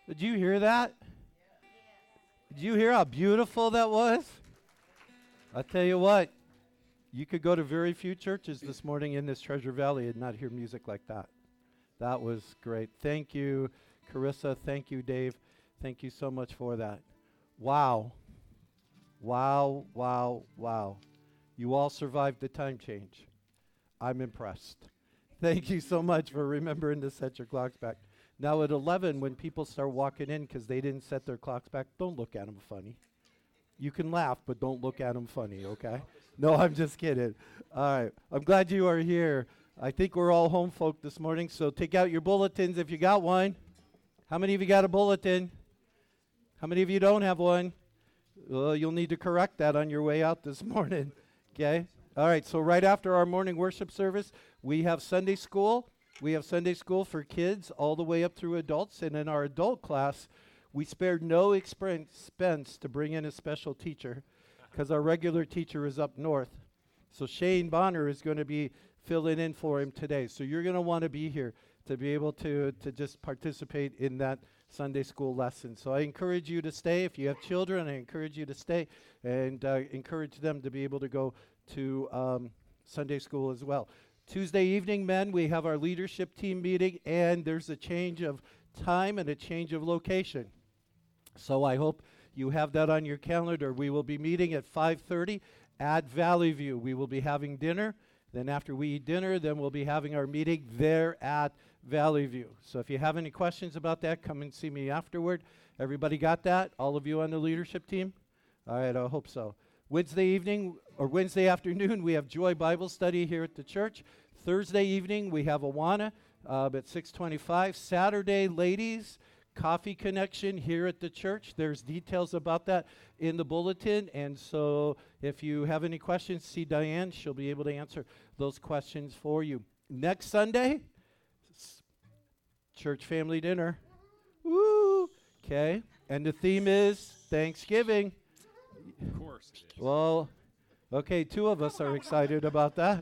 Did you hear that? Did you hear how beautiful that was? I tell you what, you could go to very few churches this morning in this Treasure Valley and not hear music like that. That was great. Thank you, Carissa. Thank you, Dave. Thank you so much for that. Wow. Wow, wow, wow. You all survived the time change. I'm impressed. Thank you so much for remembering to set your clocks back. Now at 11, when people start walking in because they didn't set their clocks back, don't look at them funny. You can laugh, but don't look at them funny, okay? No, I'm just kidding. All right. I'm glad you are here. I think we're all home folk this morning, so take out your bulletins if you got one. How many of you got a bulletin? How many of you don't have one? Well, you'll need to correct that on your way out this morning, okay? All right, so right after our morning worship service, we have Sunday school. We have Sunday school for kids all the way up through adults, and in our adult class, we spared no expense to bring in a special teacher because our regular teacher is up north. So Shane Bonner is going to be filling in for him today. So you're going to want to be here to be able to just participate in that Sunday school lesson. So I encourage you to stay. If you have children, I encourage you to stay and encourage them to be able to go to Sunday school as well. Tuesday evening, men, we have our leadership team meeting, and there's a change of time and a change of location. So I hope you have that on your calendar. We will be meeting at 5:30 at Valley View. We will be having dinner. Then after we eat dinner, then we'll be having our meeting there at Valley View. So if you have any questions about that, come and see me afterward. Everybody got that? All of you on the leadership team? All right, I hope so. Wednesday evening or Wednesday afternoon, we have Joy Bible Study here at the church. Thursday evening, we have Awana at 6:25. Saturday, ladies, Coffee Connection here at the church. There's details about that in the bulletin. And so if you have any questions, see Diane. She'll be able to answer those questions for you. Next Sunday, church family dinner. Woo! Okay. And the theme is Thanksgiving. Of course it is. Well, okay, two of us are excited about that.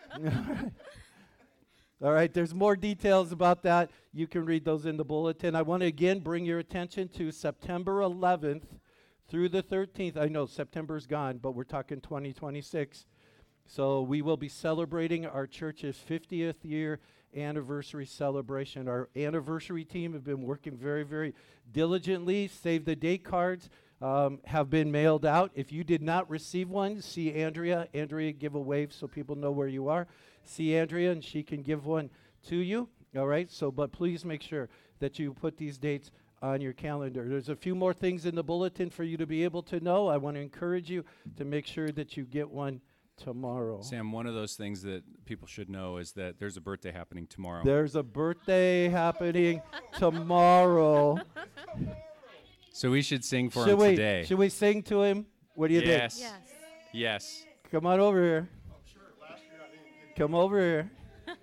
All right, there's more details about that. You can read those in the bulletin. I want to again bring your attention to September 11th through the 13th. I know September's gone, but we're talking 2026. So we will be celebrating our church's 50th year anniversary celebration. Our anniversary team have been working very, very diligently. Save the date cards have been mailed out. If you did not receive one, see Andrea. Andrea, give a wave so people know where you are. See Andrea, and she can give one to you. All right, so but please make sure that you put these dates on your calendar. There's a few more things in the bulletin for you to be able to know. I want to encourage you to make sure that you get one tomorrow. Sam, one of those things that people should know is that there's a birthday happening tomorrow. There's a birthday happening tomorrow. So we should sing for him today. Should we sing to him? What do you think? Yes. Yes. Come on over here. Come over here.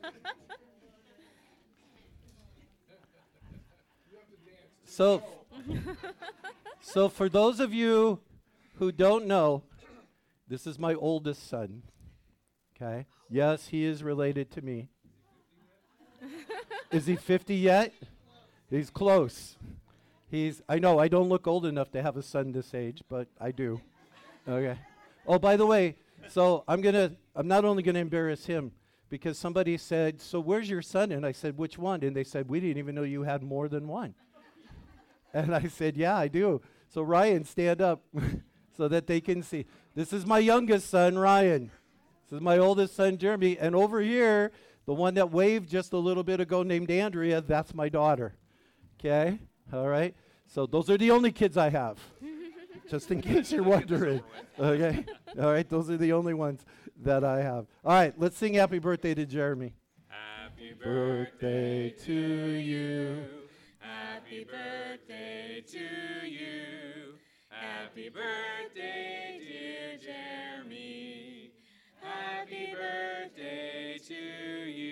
So for those of you who don't know, this is my oldest son. Okay? Yes, he is related to me. Is he 50 yet? He's close. I know I don't look old enough to have a son this age, but I do. Okay. Oh, by the way, so I'm not only gonna embarrass him, because somebody said, so where's your son? And I said, which one? And they said, we didn't even know you had more than one. And I said, yeah, I do. So Ryan, stand up so that they can see. This is my youngest son, Ryan. This is my oldest son, Jeremy. And over here, the one that waved just a little bit ago named Andrea, that's my daughter. Okay? All right? So those are the only kids I have, just in case you're wondering. Okay? All right? Those are the only ones that I have. All right, let's sing happy birthday to Jeremy. Happy Birthday to you. Happy birthday to you. Happy birthday, dear Jeremy. Happy birthday to you.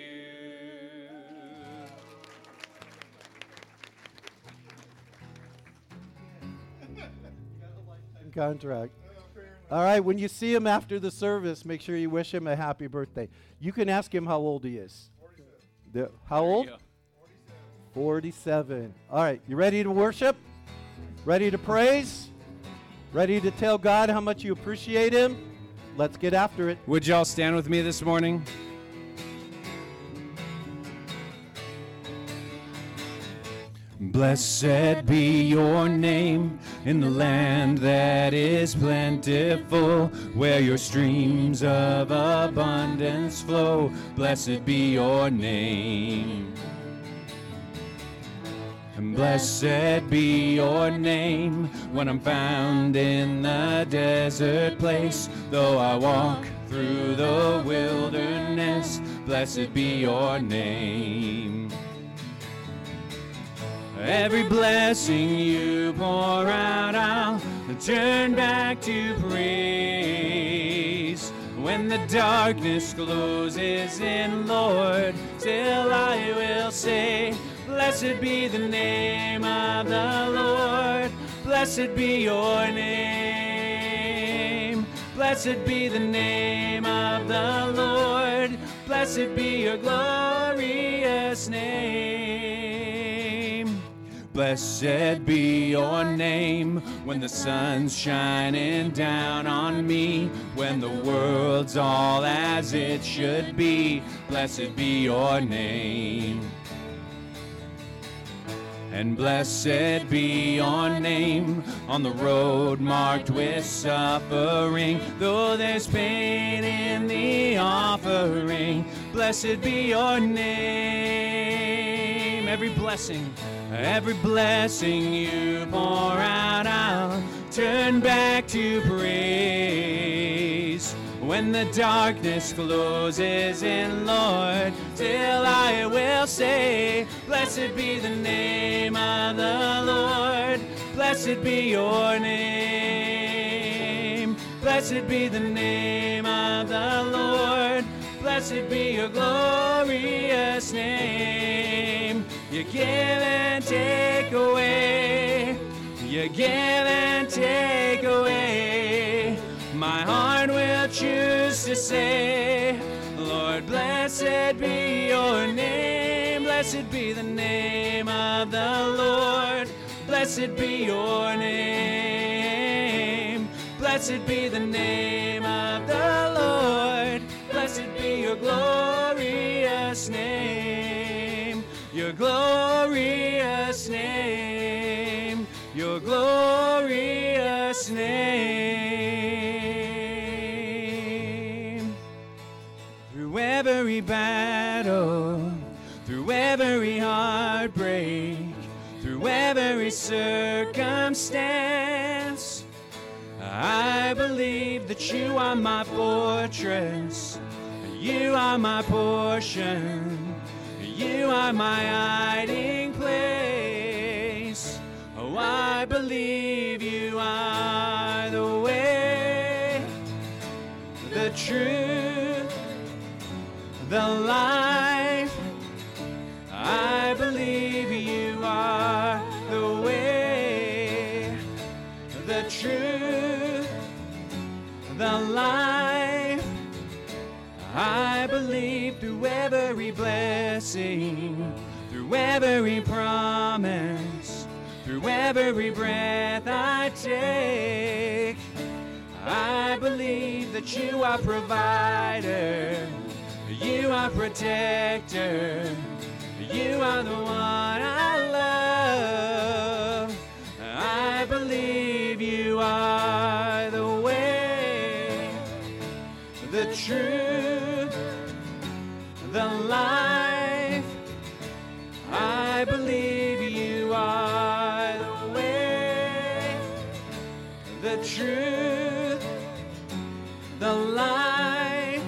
Contract. All right, when you see him after the service, make sure you wish him a happy birthday. You can ask him how old he is. How old? 47. All right, you ready to worship? Ready to praise? Ready to tell God how much you appreciate Him? Let's get after it. Would y'all stand with me this morning? Blessed be your name in the land that is plentiful, where your streams of abundance flow. Blessed be your name. And blessed be your name when I'm found in the desert place. Though I walk through the wilderness, blessed be your name. Every blessing you pour out, I'll turn back to praise. When the darkness closes in, Lord, still I will say, blessed be the name of the Lord. Blessed be your name. Blessed be the name of the Lord. Blessed be your glorious name. Blessed be your name when the sun's shining down on me, when the world's all as it should be. Blessed be your name. And blessed be your name on the road marked with suffering, though there's pain in the offering. Blessed be your name. Every blessing you pour out, I'll turn back to praise. When the darkness closes in, Lord, still I will say, blessed be the name of the Lord. Blessed be your name. Blessed be the name of the Lord. Blessed be your glorious name. You give and take away. You give and take away. My heart will choose to say, Lord, blessed be your name. Blessed be the name of the Lord. Blessed be your name. Blessed be the name of the Lord. Blessed be your glorious name. Your glorious name. Your glorious name. Through every battle, through every heartbreak, through every circumstance, I believe that you are my fortress, you are my portion, you are my hiding place. Oh, I believe you are the way, the truth, the life. I believe you are the way, the truth, the life. I believe through every blessing, through every promise, through every breath I take. I believe that you are provider, you are protector, you are the one I love. I believe you are the way, the truth, the life. I believe you are the way, the truth, the life.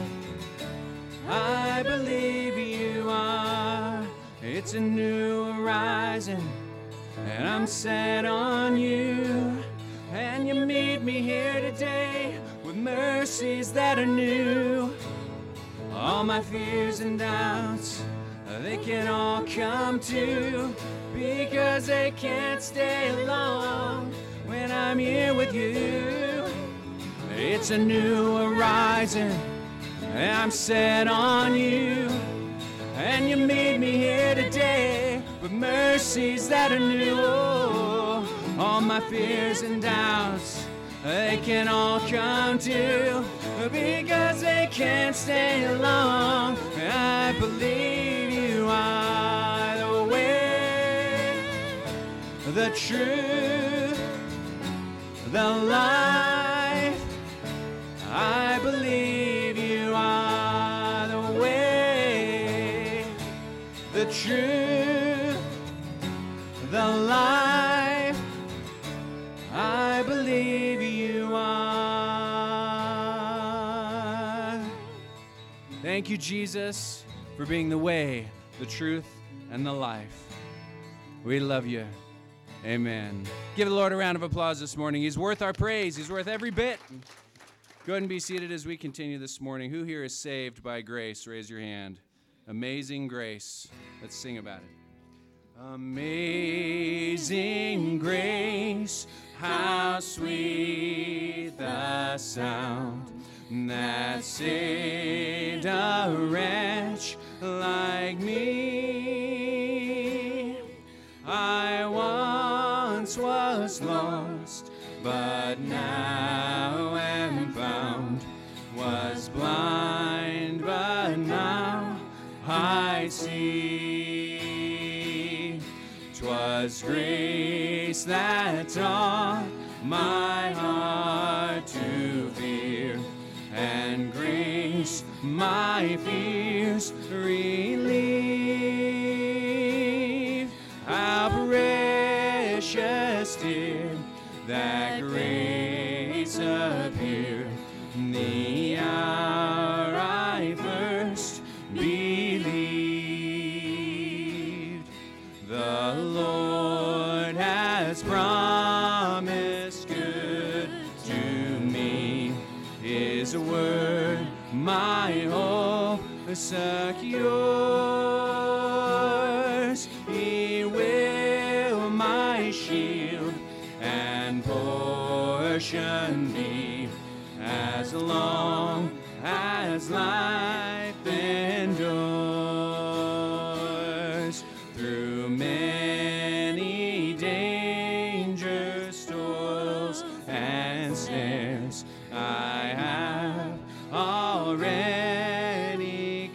I believe you are. It's a new horizon, and I'm set on you. And you meet me here today with mercies that are new. All my fears and doubts, they can all come to, because they can't stay long when I'm here with you. It's a new horizon, and I'm set on you. And you meet me here today with with mercies that are new. All my fears and doubts, they can all come to, because they can't stay long. I believe you are the way, the truth, the life. I believe you are the way, the truth, the life. I believe you are. Thank you, Jesus, for being the way, the truth, and the life. We love you. Amen. Give the Lord a round of applause this morning. He's worth our praise. He's worth every bit. Go ahead and be seated as we continue this morning. Who here is saved by grace? Raise your hand. Amazing grace. Let's sing about it. Amazing grace, how sweet the sound that saved a wretch like me. I once was lost, but now am found, was blind, but now I see. 'Twas grace that taught my heart to fear, and grace my fears relieved. How precious did that grace appear, the hour I first believed. The Lord has promised good to me, His word my hope secures. He will my shield and portion be, as long as life endures. Through many dangers, toils, and snares, I have already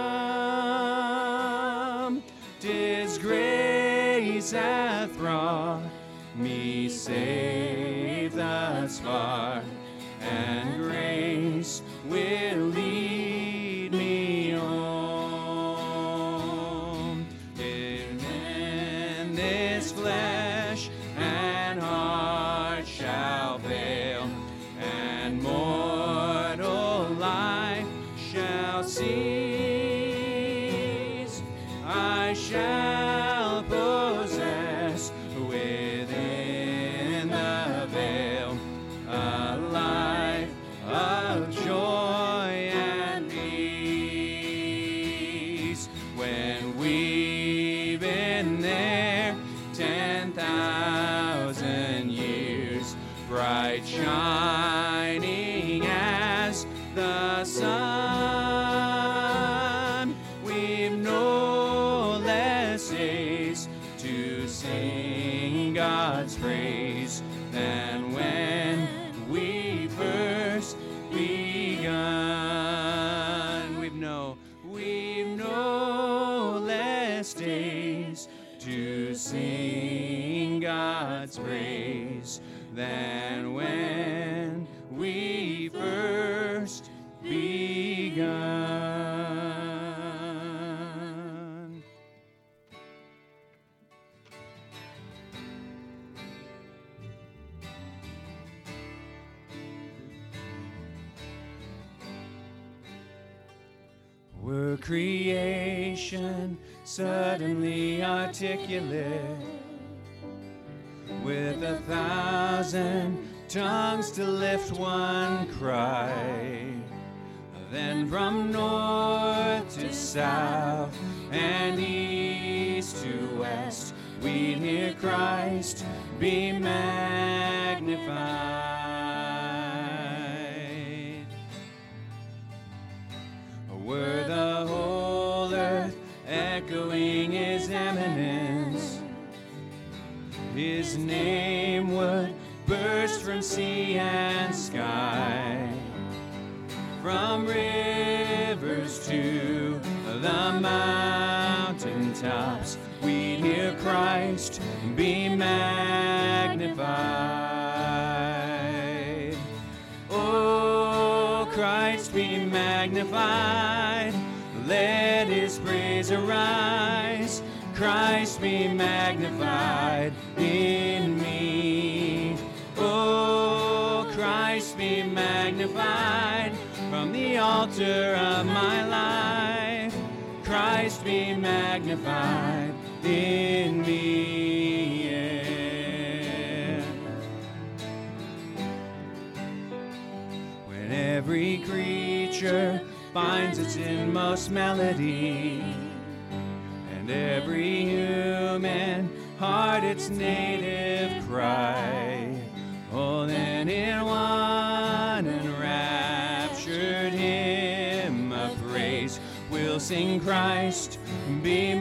come. 'Tis grace hath brought me safe thus far, and grace will lead me home. When this flesh and heart shall fail, and mortal life shall cease, I shall possess within the veil a life of joy and peace. When we've been there 10,000 years, bright shining as the sun, we've no less days to sing God's praise than when we first begun. We've no less days to sing God's praise than when we first begun. Were creation suddenly articulate, with 1,000 tongues to lift one cry, then from north to south and east to west, we'd hear Christ be magnified. Were the whole earth echoing His eminence, his name would burst from sea and sky, from rivers to the mountaintops, we'd hear Christ be magnified. Oh, Christ be magnified, let his praise arise. Christ be magnified in me. Oh, Christ be magnified from the altar of my life. Christ be magnified in me. Yeah. When every creature finds its inmost melody, and every human heart its native cry, oh, then in one enraptured hymn of praise we'll sing, Christ be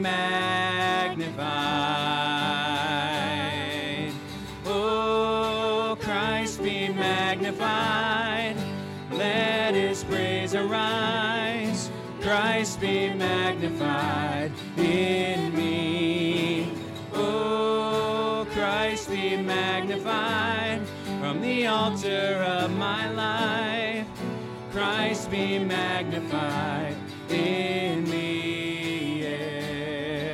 magnified. Oh, Christ be magnified, let his praise arise. Christ be magnified in me. Oh, Christ be magnified from the altar of my life. Christ be magnified in me. Yeah.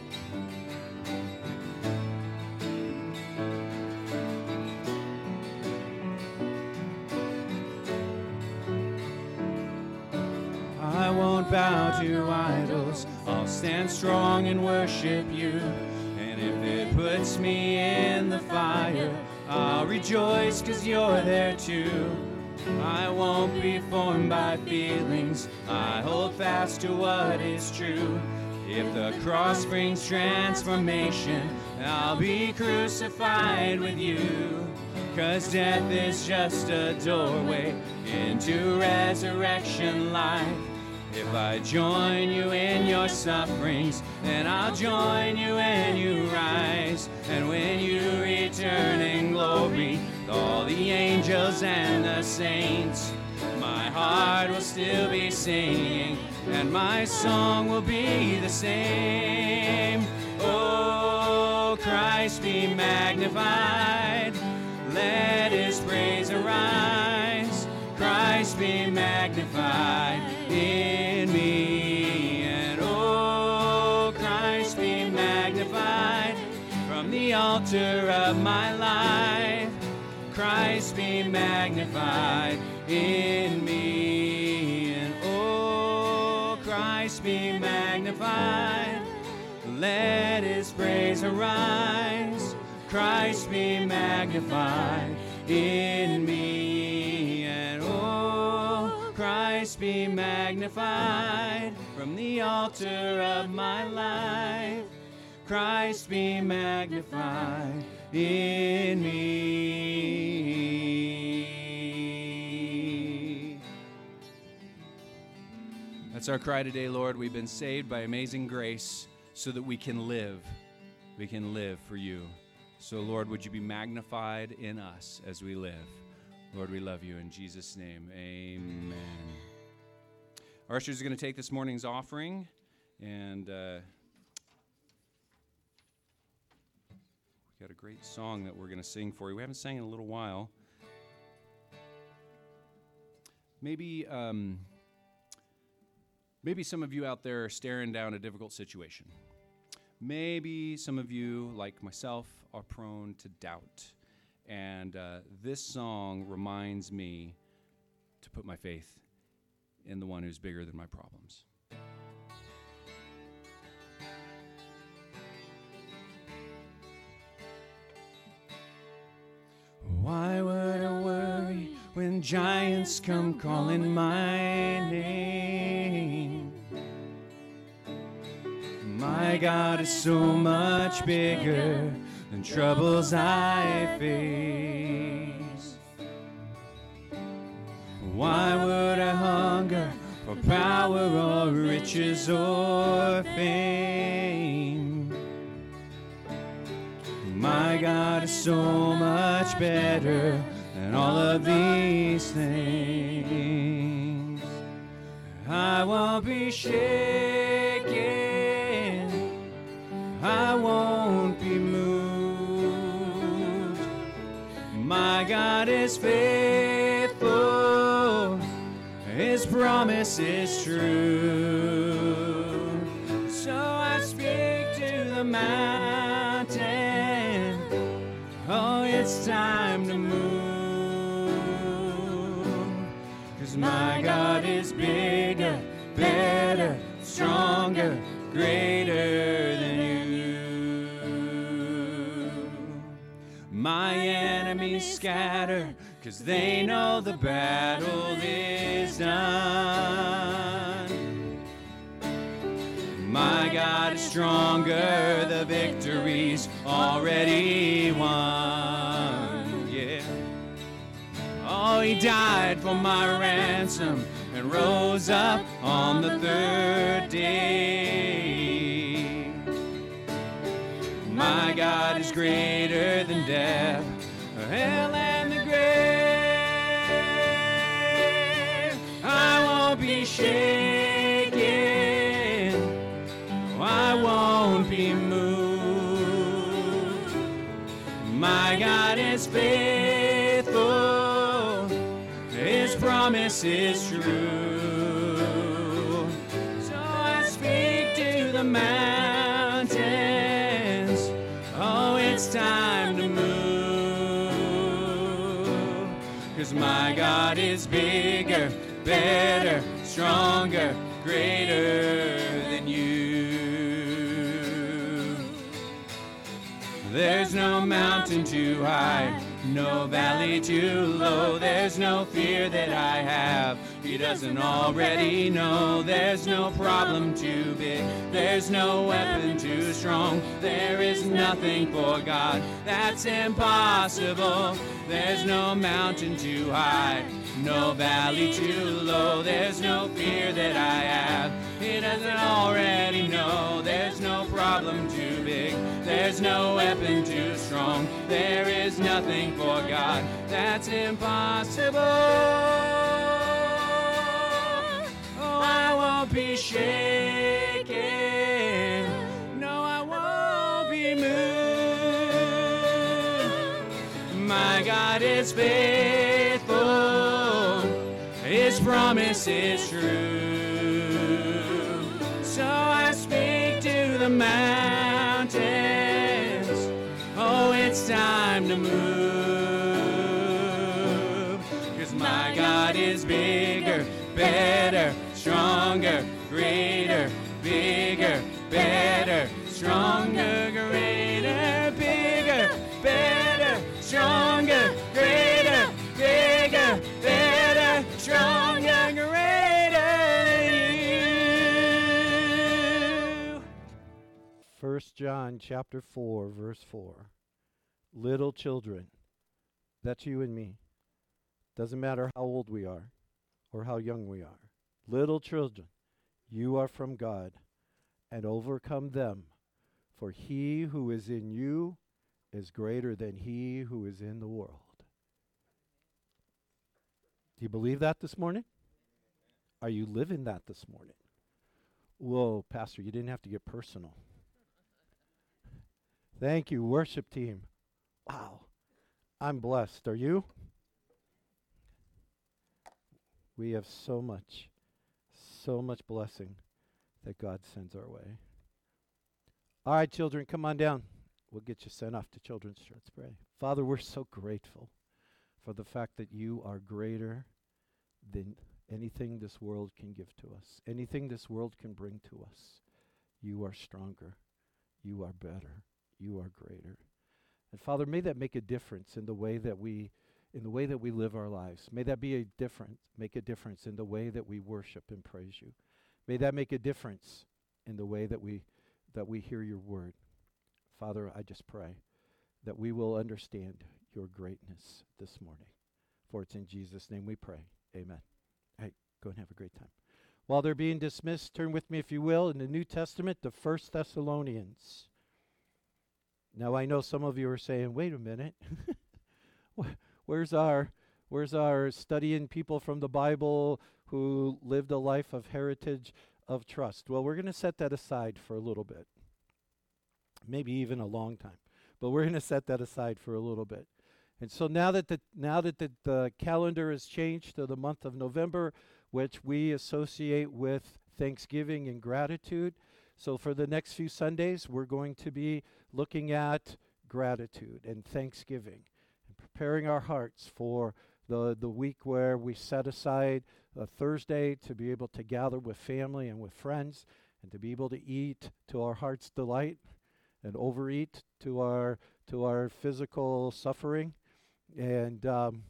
I won't bow to idols, I'll stand strong and worship you. And if it puts me in the fire, I'll rejoice 'cause you're there too. I won't be formed by feelings, I hold fast to what is true. If the cross brings transformation, I'll be crucified with you. 'Cause death is just a doorway into resurrection life. If I join you in your sufferings, then I'll join you when you rise. And when you return in glory, with all the angels and the saints, my heart will still be singing, and my song will be the same. Oh, Christ be magnified, let his praise arise. Christ be magnified in me. And oh, Christ be magnified from the altar of my life. Christ be magnified in me. And oh, Christ be magnified, let his praise arise. Christ be magnified in me. And oh, Christ be magnified from the altar of my life. Christ be magnified in me. That's our cry today, Lord. We've been saved by amazing grace so that we can live. We can live for you. So, Lord, would you be magnified in us as we live? Lord, we love you. In Jesus' name, amen. Our ushers are going to take this morning's offering, and we've got a great song that we're going to sing for you. We haven't sang in a little while. Maybe some of you out there are staring down a difficult situation. Maybe some of you, like myself, are prone to doubt. And this song reminds me to put my faith in the one who's bigger than my problems. Why would I worry when giants come calling my name? My God is so much bigger than troubles I face. Why would I hunger for power or riches or fame? My God is so much better than all of these things. I won't be shaken. I won't be moved. My God is faithful. His promise is true. So I speak to the mountain. Oh, it's time to move. 'Cause my God is bigger, better, stronger, greater than you. My enemies scatter, 'cause they know the battle is done. My God is stronger, the victory's already won. Yeah. Oh, he died for my ransom and rose up on the third day. My God is greater than death, hell, and the grave. I won't be shaken. I won't be moved. My God is faithful. His promise is true. So I speak to the mountains. Oh, it's time to move. 'Cause my God is bigger, better, stronger, greater than you. There's no mountain too high, no valley too low. There's no fear that I have he doesn't already know. There's no problem too big, there's no weapon too strong. There is nothing for God that's impossible. There's no mountain too high, no valley too low. There's no fear that I have he doesn't already know. There's no problem too big, there's no weapon too strong. There is nothing for God that's impossible. Oh, I won't be shaken. No, I won't be moved. My God is faithful. His promise is true. So I speak to the mountains. Oh, it's time to move. 'Cause my God is bigger, better, stronger, greater, bigger, better, stronger, greater, bigger, better, stronger, greater, bigger, better, stronger, greater than you. 1 John chapter 4, verse 4. Little children, that's you and me. Doesn't matter how old we are or how young we are. Little children, you are from God, and overcome them, for he who is in you is greater than he who is in the world. Do you believe that this morning? Are you living that this morning? Whoa, Pastor, you didn't have to get personal. Thank you, worship team. Wow, I'm blessed. Are you? We have so much blessing that God sends our way. All right, children, come on down. We'll get you sent off to Children's Church. Let's pray. Father, we're so grateful for the fact that you are greater than anything this world can give to us, anything this world can bring to us. You are stronger. You are better. You are greater. And Father, may that make a difference in the way that we live our lives. May that make a difference in the way that we worship and praise you. May that make a difference in the way that we hear your word. Father, I just pray that we will understand your greatness this morning. For it's in Jesus' name we pray. Amen. Hey, go and have a great time. While they're being dismissed, turn with me, if you will, in the New Testament to 1 Thessalonians. Now I know some of you are saying, wait a minute. Where's our studying people from the Bible who lived a life of heritage of trust? Well, we're going to set that aside for a little bit. Maybe even a long time. But we're going to set that aside for a little bit. And so now that the calendar has changed to the month of November, which we associate with Thanksgiving and gratitude, so for the next few Sundays, we're going to be looking at gratitude and thanksgiving and preparing our hearts for the week where we set aside a Thursday to be able to gather with family and with friends and to be able to eat to our heart's delight and overeat to our physical suffering and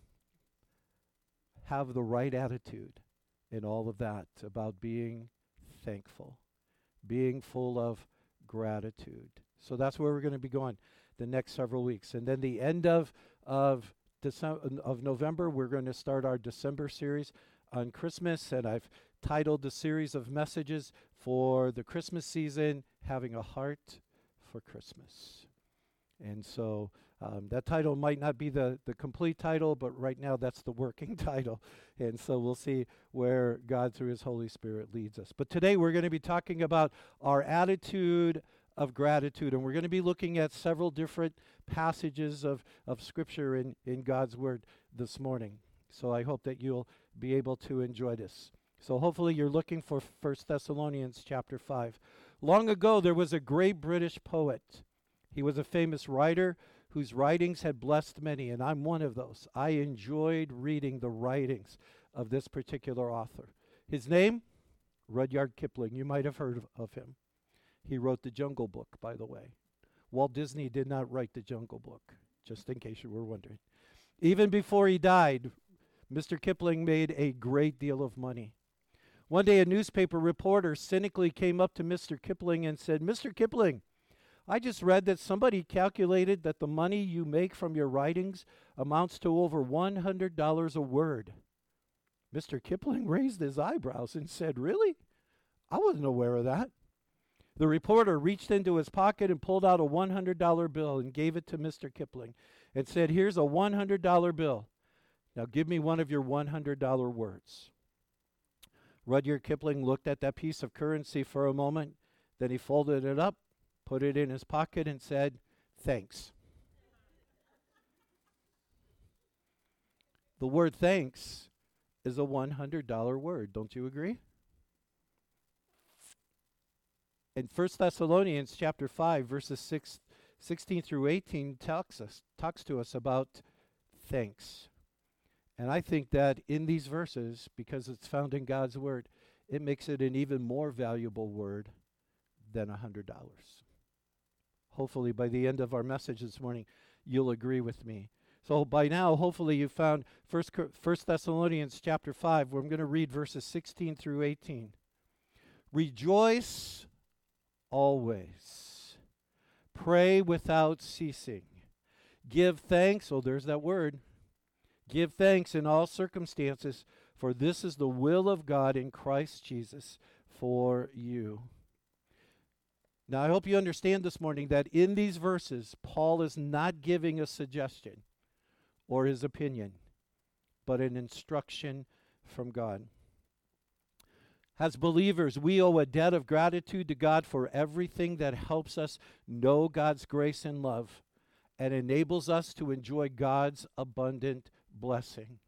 have the right attitude in all of that about being thankful, being full of gratitude. So that's where we're going to be going the next several weeks. And then the end of November, we're going to start our December series on Christmas. And I've titled the series of messages for the Christmas season, Having a Heart for Christmas. And so that title might not be the complete title, but right now that's the working title. And so we'll see where God through his Holy Spirit leads us. But today we're going to be talking about our attitude of gratitude, and we're going to be looking at several different passages of Scripture in God's Word this morning. So I hope that you'll be able to enjoy this. So hopefully you're looking for 1 Thessalonians chapter 5. Long ago there was a great British poet. He was a famous writer whose writings had blessed many, and I'm one of those. I enjoyed reading the writings of this particular author. His name? Rudyard Kipling. You might have heard of him. He wrote The Jungle Book, by the way. Walt Disney did not write The Jungle Book, just in case you were wondering. Even before he died, Mr. Kipling made a great deal of money. One day a newspaper reporter cynically came up to Mr. Kipling and said, "Mr. Kipling, I just read that somebody calculated that the money you make from your writings amounts to over $100 a word." Mr. Kipling raised his eyebrows and said, "Really? I wasn't aware of that." The reporter reached into his pocket and pulled out a $100 bill and gave it to Mr. Kipling and said, "Here's a $100 bill. Now give me one of your $100 words." Rudyard Kipling looked at that piece of currency for a moment, then he folded it up, put it in his pocket, and said, "Thanks." The word thanks is a $100 word. Don't you agree? In 1 Thessalonians chapter 5, verses 16 through 18 talks to us about thanks. And I think that in these verses, because it's found in God's word, it makes it an even more valuable word than $100. Hopefully by the end of our message this morning, you'll agree with me. So by now, hopefully you found 1 Thessalonians chapter 5, where I'm going to read verses 16 through 18. Rejoice always. Pray without ceasing. Give thanks, oh, there's that word. Give thanks in all circumstances, for this is the will of God in Christ Jesus for you. Now, I hope you understand this morning that in these verses, Paul is not giving a suggestion or his opinion, but an instruction from God. As believers, we owe a debt of gratitude to God for everything that helps us know God's grace and love and enables us to enjoy God's abundant blessing.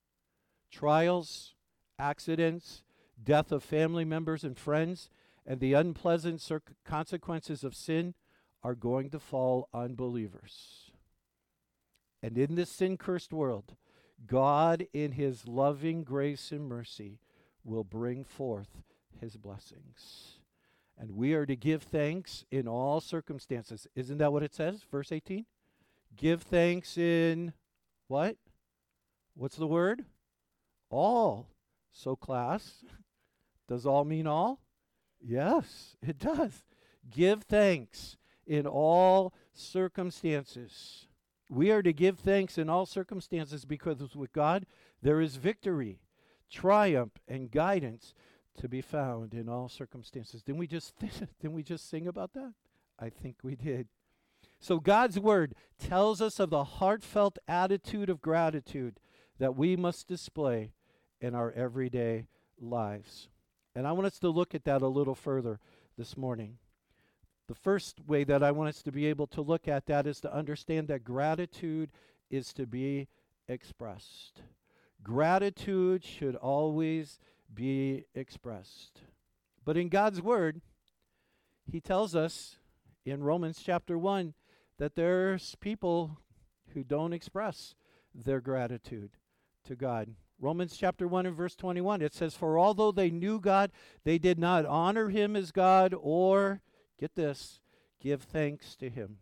Trials, accidents, death of family members and friends, and the unpleasant consequences of sin are going to fall on believers. And in this sin-cursed world, God, in his loving grace and mercy, will bring forth his blessings. And we are to give thanks in all circumstances. Isn't that what it says? Verse 18? Give thanks in what? What's the word? All. So class, does all mean all? Yes, it does. Give thanks in all circumstances. We are to give thanks in all circumstances because with God there is victory, triumph, and guidance to be found in all circumstances. Didn't we just sing about that? I think we did. So God's word tells us of the heartfelt attitude of gratitude that we must display in our everyday lives. And I want us to look at that a little further this morning. The first way that I want us to be able to look at that is to understand that gratitude is to be expressed. Gratitude should always be expressed. But in God's word, he tells us in Romans chapter 1 that there's people who don't express their gratitude to God. Romans chapter 1 and verse 21, it says, "For although they knew God, they did not honor him as God or," get this, "give thanks to him.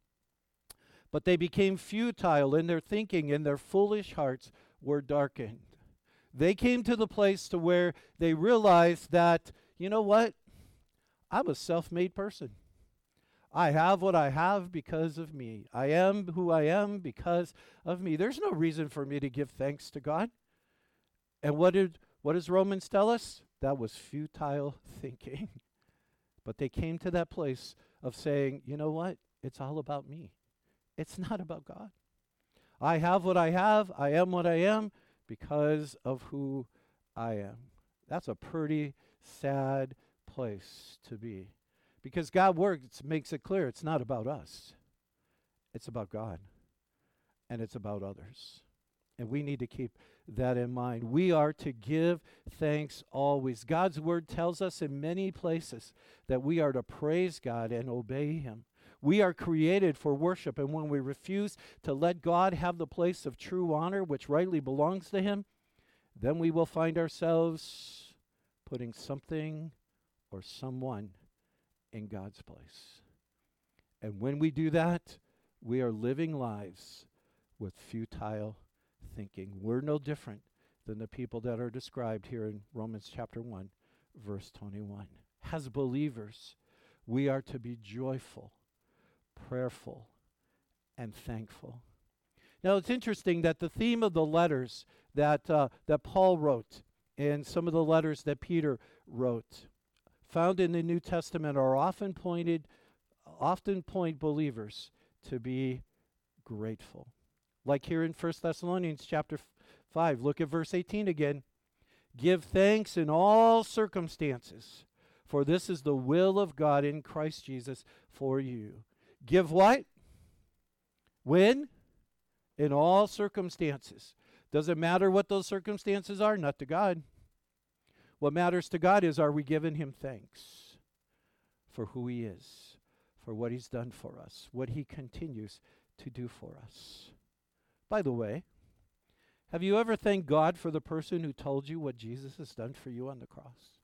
But they became futile in their thinking, and their foolish hearts were darkened." They came to the place to where they realized that, you know what? I'm a self-made person. I have what I have because of me. I am who I am because of me. There's no reason for me to give thanks to God. And what does Romans tell us? That was futile thinking. But they came to that place of saying, you know what? It's all about me. It's not about God. I have what I have. I am what I am because of who I am. That's a pretty sad place to be. Because God's word makes it clear it's not about us. It's about God. And it's about others. And we need to keep that in mind. We are to give thanks always. God's word tells us in many places that we are to praise God and obey him. We are created for worship, and when we refuse to let God have the place of true honor which rightly belongs to him, then we will find ourselves putting something or someone in God's place. And when we do that, we are living lives with futile thinking. We're no different than the people that are described here in Romans chapter 1, verse 21. As believers, we are to be joyful, prayerful, and thankful. Now, it's interesting that the theme of the letters that Paul wrote and some of the letters that Peter wrote found in the New Testament are often point believers to be grateful. Like here in 1 Thessalonians chapter 5, look at verse 18 again. "Give thanks in all circumstances, for this is the will of God in Christ Jesus for you." Give what? When? In all circumstances. Doesn't matter what those circumstances are, not to God. What matters to God is, are we giving him thanks for who he is, for what he's done for us, what he continues to do for us. By the way, have you ever thanked God for the person who told you what Jesus has done for you on the cross?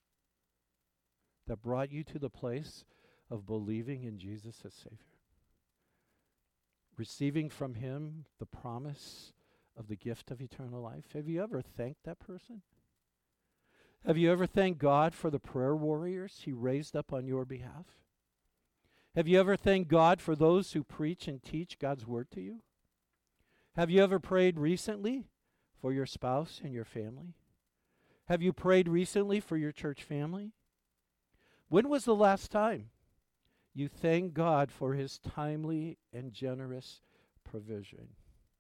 That brought you to the place of believing in Jesus as Savior. Receiving from him the promise of the gift of eternal life. Have you ever thanked that person? Have you ever thanked God for the prayer warriors he raised up on your behalf? Have you ever thanked God for those who preach and teach God's word to you? Have you ever prayed recently for your spouse and your family? Have you prayed recently for your church family? When was the last time you thanked God for his timely and generous provision?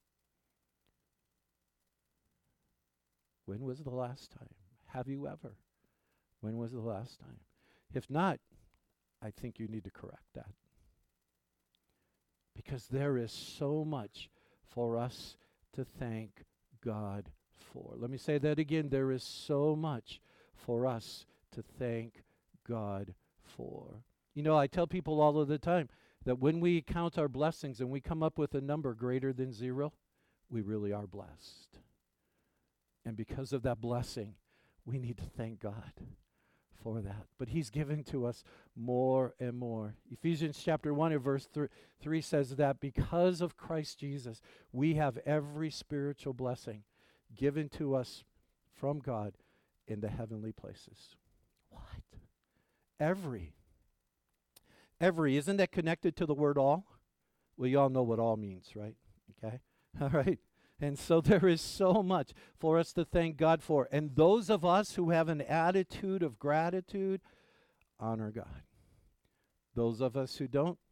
When was the last time? Have you ever? When was the last time? If not, I think you need to correct that. Because there is so much for us to thank God for. Let me say that again. There is so much for us to thank God for. You know, I tell people all of the time that when we count our blessings and we come up with a number greater than 0, we really are blessed. And because of that blessing, we need to thank God for that. But he's given to us more and more. Ephesians chapter 1 and verse 3 says that because of Christ Jesus, we have every spiritual blessing given to us from God in the heavenly places. What? Every. Isn't that connected to the word all? Well, you all know what all means, right? Okay? All right. And so there is so much for us to thank God for. And those of us who have an attitude of gratitude honor God. Those of us who don't,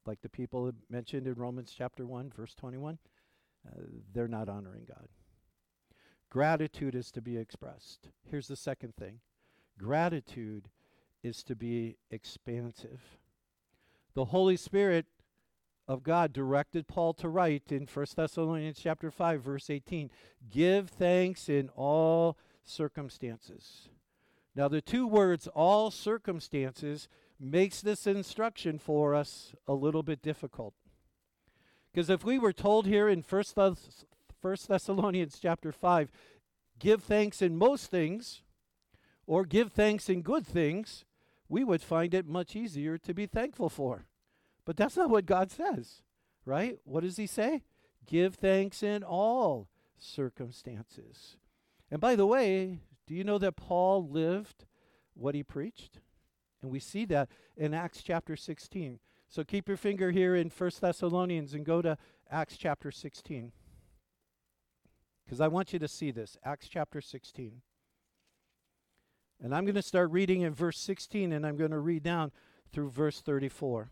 like the people mentioned in Romans chapter 1, verse 21, they're not honoring God. Gratitude is to be expressed. Here's the second thing. Gratitude is to be expansive. The Holy Spirit of God directed Paul to write in 1 Thessalonians chapter 5, verse 18, give thanks in all circumstances. Now the two words, all circumstances, makes this instruction for us a little bit difficult. Because if we were told here in 1 Thessalonians chapter 5, give thanks in most things, or give thanks in good things, we would find it much easier to be thankful for. But that's not what God says, right? What does he say? Give thanks in all circumstances. And by the way, do you know that Paul lived what he preached? And we see that in Acts chapter 16. So keep your finger here in 1 Thessalonians and go to Acts chapter 16. Because I want you to see this. Acts chapter 16. And I'm going to start reading in verse 16, and I'm going to read down through verse 34.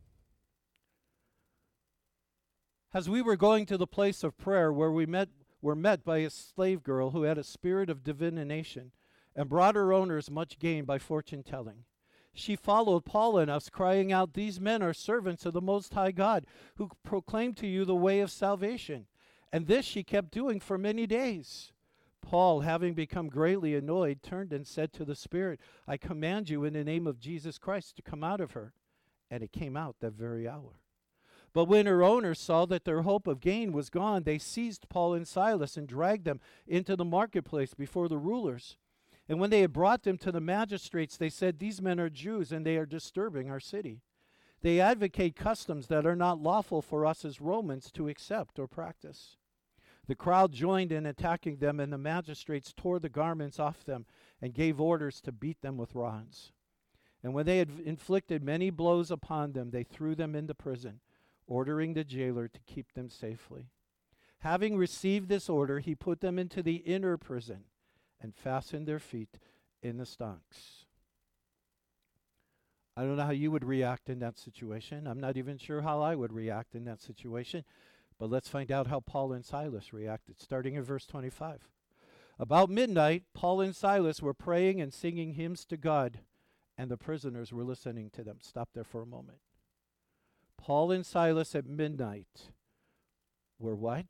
As we were going to the place of prayer where we were met by a slave girl who had a spirit of divination and brought her owners much gain by fortune telling. She followed Paul and us, crying out, these men are servants of the Most High God, who proclaim to you the way of salvation. And this she kept doing for many days. Paul, having become greatly annoyed, turned and said to the spirit, I command you in the name of Jesus Christ to come out of her. And it came out that very hour. But when her owners saw that their hope of gain was gone, they seized Paul and Silas and dragged them into the marketplace before the rulers. And when they had brought them to the magistrates, they said, these men are Jews, and they are disturbing our city. They advocate customs that are not lawful for us as Romans to accept or practice. The crowd joined in attacking them, and the magistrates tore the garments off them and gave orders to beat them with rods. And when they had inflicted many blows upon them, they threw them into prison, ordering the jailer to keep them safely. Having received this order, he put them into the inner prison and fastened their feet in the stocks. I don't know how you would react in that situation. I'm not even sure how I would react in that situation. But let's find out how Paul and Silas reacted, starting in verse 25. About midnight, Paul and Silas were praying and singing hymns to God, and the prisoners were listening to them. Stop there for a moment. Paul and Silas at midnight were what?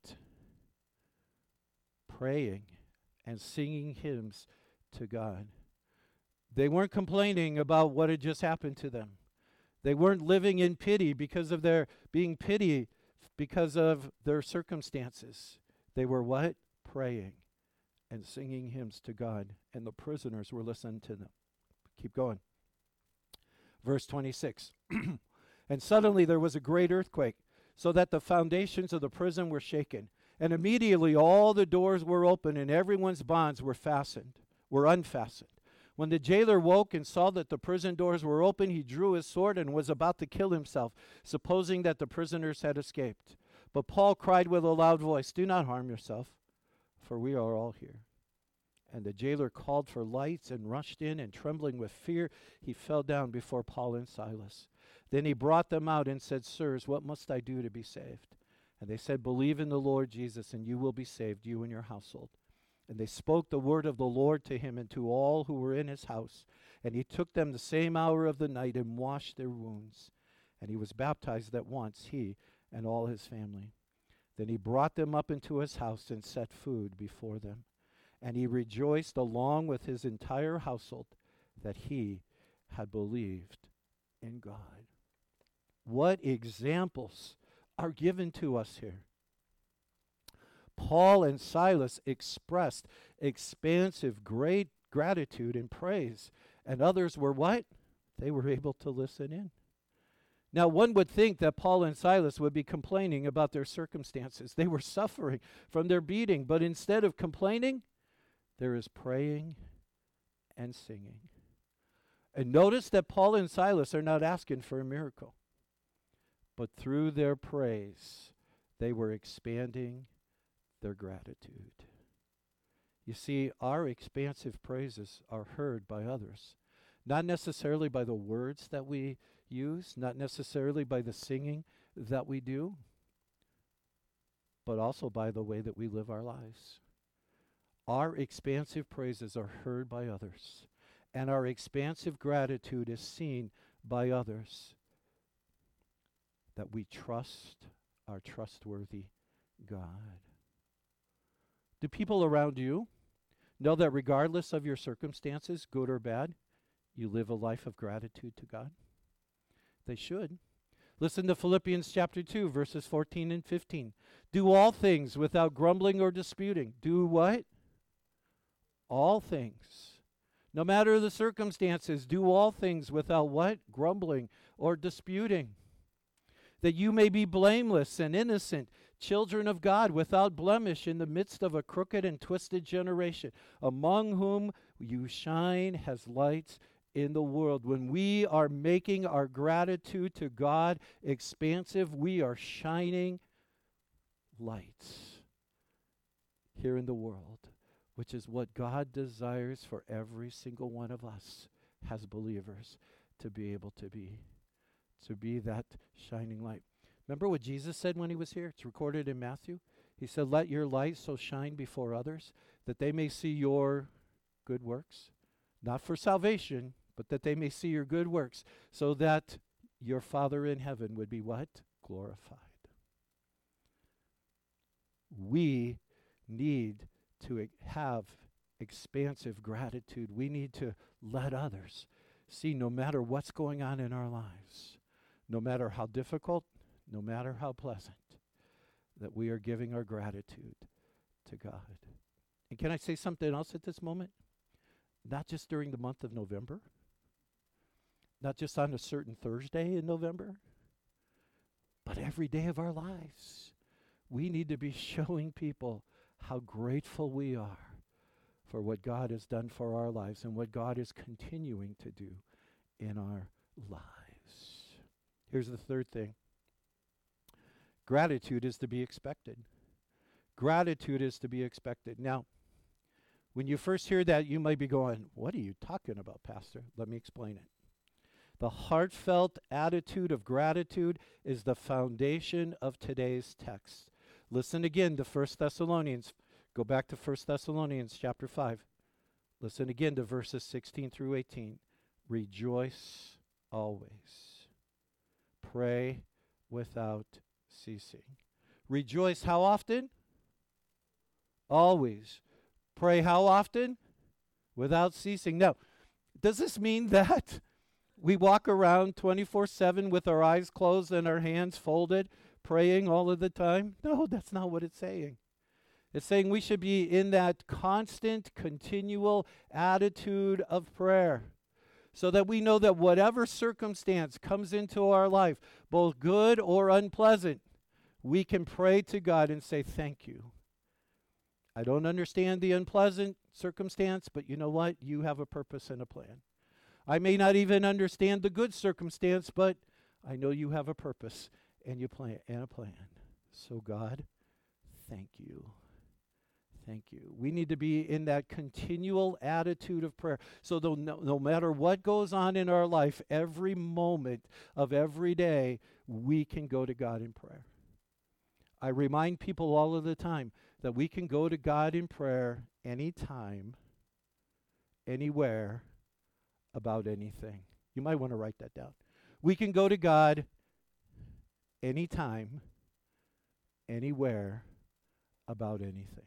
Praying and singing hymns to God. They weren't complaining about what had just happened to them. They weren't living in pity because of their being pity because of their circumstances. They were what? Praying and singing hymns to God, and the prisoners were listening to them. Keep going. Verse 26. And suddenly there was a great earthquake, so that the foundations of the prison were shaken. And immediately all the doors were open, and everyone's bonds were unfastened. When the jailer woke and saw that the prison doors were open, he drew his sword and was about to kill himself, supposing that the prisoners had escaped. But Paul cried with a loud voice, do not harm yourself, for we are all here. And the jailer called for lights and rushed in, and trembling with fear, he fell down before Paul and Silas. Then he brought them out and said, sirs, what must I do to be saved? And they said, believe in the Lord Jesus, and you will be saved, you and your household. And they spoke the word of the Lord to him and to all who were in his house. And he took them the same hour of the night and washed their wounds. And he was baptized at once, he and all his family. Then he brought them up into his house and set food before them. And he rejoiced along with his entire household that he had believed in God. What examples are given to us here? Paul and Silas expressed expansive, great gratitude and praise. And others were what? They were able to listen in. Now, one would think that Paul and Silas would be complaining about their circumstances. They were suffering from their beating. But instead of complaining, there is praying and singing. And notice that Paul and Silas are not asking for a miracle. But through their praise, they were expanding their gratitude. You see, our expansive praises are heard by others, not necessarily by the words that we use, not necessarily by the singing that we do, but also by the way that we live our lives. Our expansive praises are heard by others, and our expansive gratitude is seen by others, that we trust our trustworthy God. Do people around you know that regardless of your circumstances, good or bad, you live a life of gratitude to God? They should. Listen to Philippians chapter 2, verses 14 and 15. Do all things without grumbling or disputing. Do what? All things. No matter the circumstances, do all things without what? Grumbling or disputing. That you may be blameless and innocent, children of God, without blemish in the midst of a crooked and twisted generation, among whom you shine as lights in the world. When we are making our gratitude to God expansive, we are shining lights here in the world, which is what God desires for every single one of us as believers to be able to be that shining light. Remember what Jesus said when he was here? It's recorded in Matthew. He said, let your light so shine before others that they may see your good works, not for salvation, but that they may see your good works, so that your Father in heaven would be what? Glorified. We need to have expansive gratitude. We need to let others see, no matter what's going on in our lives, no matter how difficult, no matter how pleasant, that we are giving our gratitude to God. And can I say something else at this moment? Not just during the month of November, not just on a certain Thursday in November, but every day of our lives. We need to be showing people how grateful we are for what God has done for our lives and what God is continuing to do in our lives. Here's the third thing. Gratitude is to be expected. Gratitude is to be expected. Now, when you first hear that, you might be going, what are you talking about, Pastor? Let me explain it. The heartfelt attitude of gratitude is the foundation of today's text. Listen again to 1 Thessalonians. Go back to 1 Thessalonians chapter 5. Listen again to verses 16 through 18. Rejoice always. Pray without ceasing. Rejoice how often? Always. Pray how often? Without ceasing. Now, does this mean that we walk around 24/7 with our eyes closed and our hands folded, praying all of the time? No, that's not what it's saying. It's saying we should be in that constant, continual attitude of prayer, so that we know that whatever circumstance comes into our life, both good or unpleasant, we can pray to God and say, thank you. I don't understand the unpleasant circumstance, but you know what? You have a purpose and a plan. I may not even understand the good circumstance, but I know you have a purpose and you plan and a plan. So God, thank you. Thank you. We need to be in that continual attitude of prayer. So no matter what goes on in our life, every moment of every day, we can go to God in prayer. I remind people all of the time that we can go to God in prayer anytime, anywhere, about anything. You might want to write that down. We can go to God anytime, anywhere, about anything.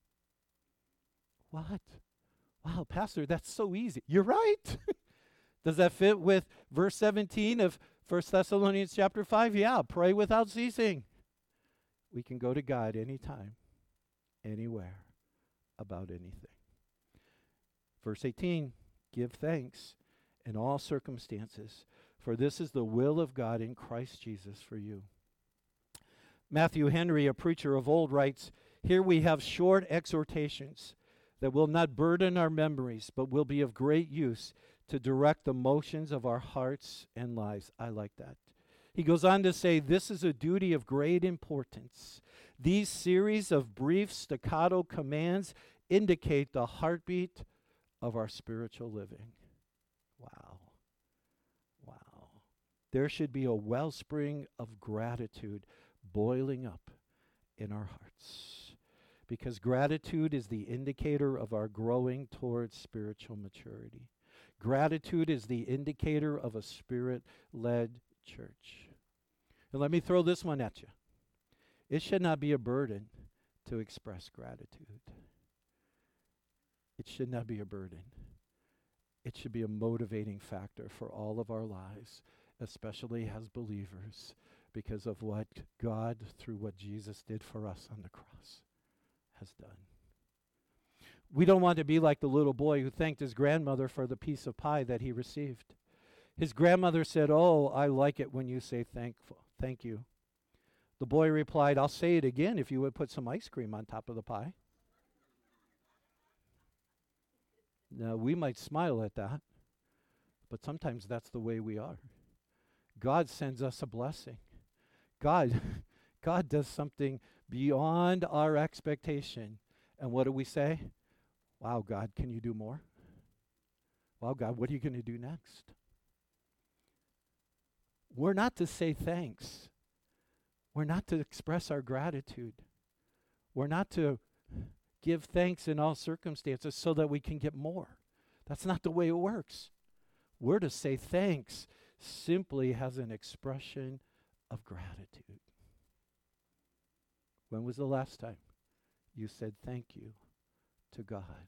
What? Wow, Pastor, that's so easy. You're right. Does that fit with verse 17 of 1 Thessalonians chapter 5? Yeah, pray without ceasing. We can go to God anytime, anywhere, about anything. Verse 18, give thanks in all circumstances, for this is the will of God in Christ Jesus for you. Matthew Henry, a preacher of old, writes, here we have short exhortations that will not burden our memories, but will be of great use to direct the motions of our hearts and lives. I like that. He goes on to say, this is a duty of great importance. These series of brief staccato commands indicate the heartbeat of our spiritual living. Wow. Wow. there should be a wellspring of gratitude boiling up in our hearts. Because gratitude is the indicator of our growing towards spiritual maturity. Gratitude is the indicator of a Spirit-led church. And let me throw this one at you. It should not be a burden to express gratitude. It should not be a burden. It should be a motivating factor for all of our lives, especially as believers, because of what God, through what Jesus did for us on the cross, has done. We don't want to be like the little boy who thanked his grandmother for the piece of pie that he received. His grandmother said, "Oh, I like it when you say thank you." The boy replied, "I'll say it again if you would put some ice cream on top of the pie." Now, we might smile at that, but sometimes that's the way we are. God sends us a blessing. God does something beyond our expectation. And what do we say? Wow, God, can you do more? Wow, God, what are you going to do next? We're not to say thanks. We're not to express our gratitude. We're not to give thanks in all circumstances so that we can get more. That's not the way it works. We're to say thanks simply as an expression of gratitude. When was the last time you said thank you to God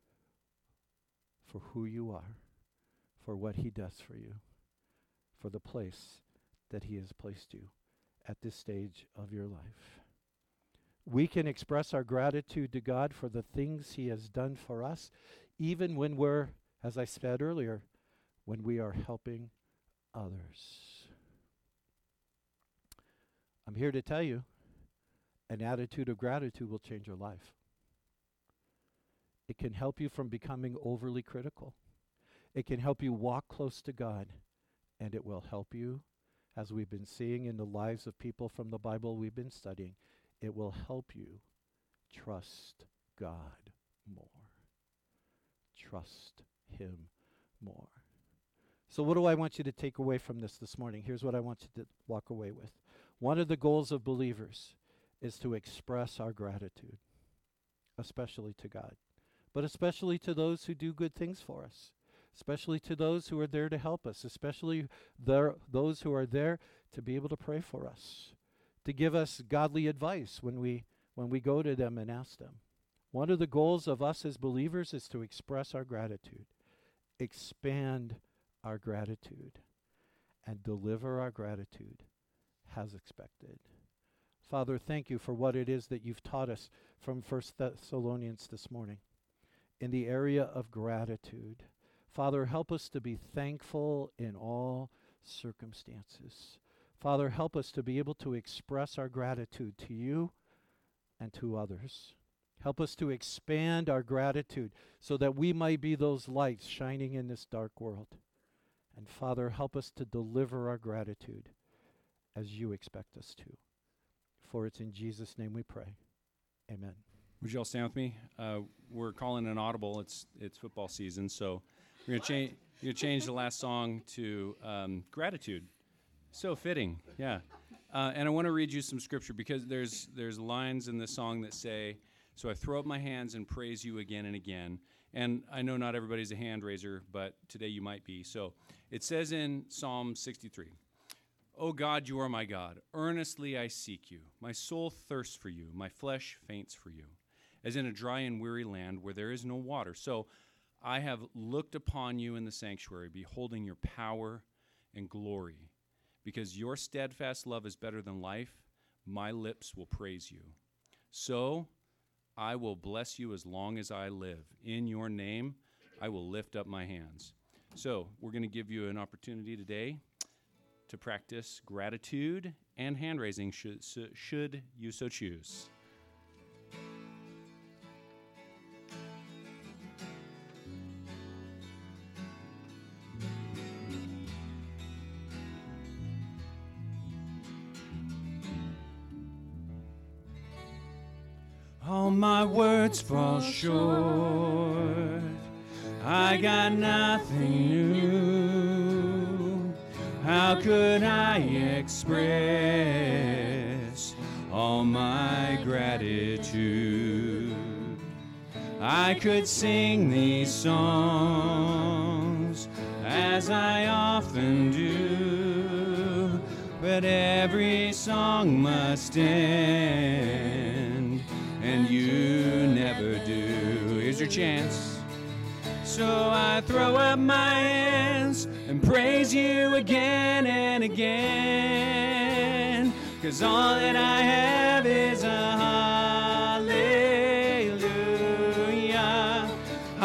for who you are, for what he does for you, for the place that he has placed you at this stage of your life? We can express our gratitude to God for the things he has done for us, even when we're, as I said earlier, when we are helping others. I'm here to tell you, an attitude of gratitude will change your life. It can help you from becoming overly critical. It can help you walk close to God, and it will help you, as we've been seeing in the lives of people from the Bible we've been studying, it will help you trust God more. Trust him more. So what do I want you to take away from this morning? Here's what I want you to walk away with. One of the goals of believers is to express our gratitude, especially to God, but especially to those who do good things for us, especially to those who are there to help us, especially those who are there to be able to pray for us, to give us godly advice when we go to them and ask them. One of the goals of us as believers is to express our gratitude, expand our gratitude, and deliver our gratitude as expected. Father, thank you for what it is that you've taught us from 1 Thessalonians this morning in the area of gratitude. Father, help us to be thankful in all circumstances. Father, help us to be able to express our gratitude to you and to others. Help us to expand our gratitude so that we might be those lights shining in this dark world. And Father, help us to deliver our gratitude as you expect us to. For it's in Jesus' name we pray. Amen. Would you all stand with me? We're calling an audible. It's football season, so we're going to change the last song to gratitude. So fitting, yeah. And I want to read you some scripture because there's lines in this song that say, "So I throw up my hands and praise you again and again." And I know not everybody's a hand raiser, but today you might be. So it says in Psalm 63, "O God, you are my God. Earnestly I seek you. My soul thirsts for you. My flesh faints for you, as in a dry and weary land where there is no water. So I have looked upon you in the sanctuary, beholding your power and glory. Because your steadfast love is better than life, my lips will praise you. So I will bless you as long as I live. In your name, I will lift up my hands." So we're going to give you an opportunity today to practice gratitude and hand raising should you so choose. All my words fall short. I got nothing new. how could I express all my gratitude? I could sing these songs as I often do, but every song must end, and you never do. Here's your chance. So I throw up my hands and praise you again and again, 'cause all that I have is a hallelujah,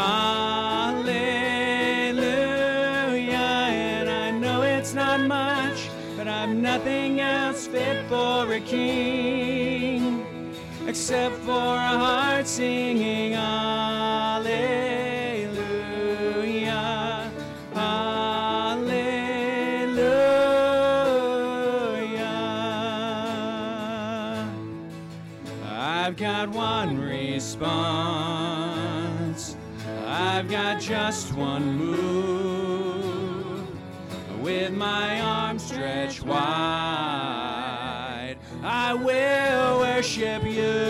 hallelujah. And I know it's not much, but I've nothing else fit for a king except for a heart singing hallelujah. I've got one response, I've got just one move. With my arms stretched wide, I will worship you.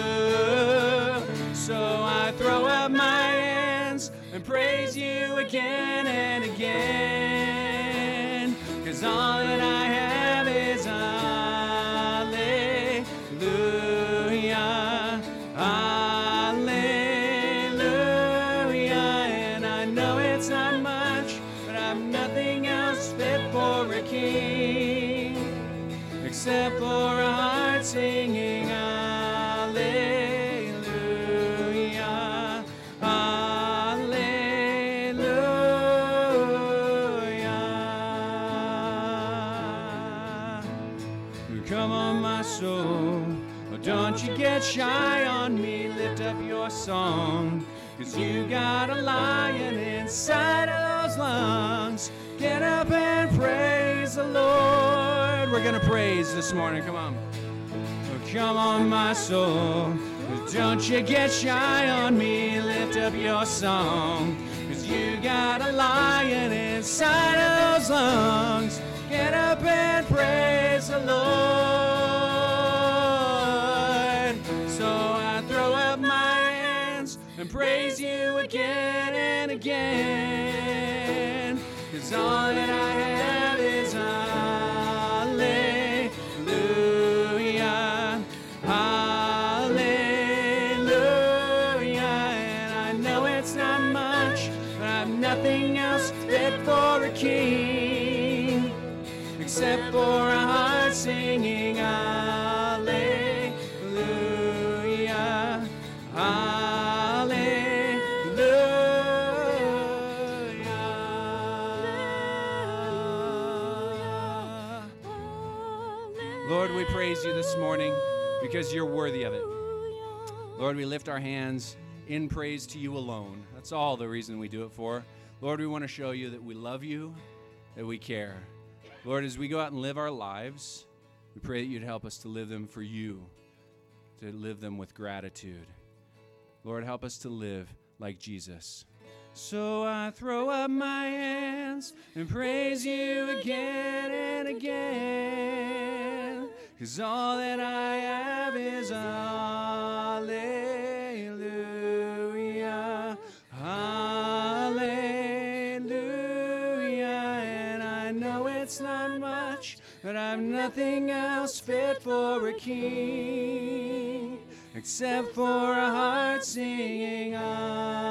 So I throw up my hands and praise you again and again, 'cause all that I have is except for a heart singing hallelujah, hallelujah. Come on, my soul, oh, don't you get shy on me. Lift up your song, 'cause you got a lion inside of those lungs. Get up and praise the Lord. We're going to praise this morning. Come on. Oh, come on, my soul. Don't you get shy on me. Lift up your song, 'cause you got a lion inside of those lungs. Get up and praise the Lord. So I throw up my hands and praise you again and again, 'cause all that I have is hallelujah, hallelujah. And I know it's not much, but I've nothing else fit for a king except for a heart singing hallelujah, hallelujah. Lord, we praise you this morning because you're worthy of it. Lord, we lift our hands in praise to you alone. That's all the reason we do it for. Lord, we want to show you that we love you, that we care. Lord, as we go out and live our lives, we pray that you'd help us to live them for you, to live them with gratitude. Lord, help us to live like Jesus. So I throw up my hands and praise you again and again, 'cause all that I have is hallelujah, hallelujah. And I know it's not much, but I've nothing else fit for a king except for a heart singing hallelujah.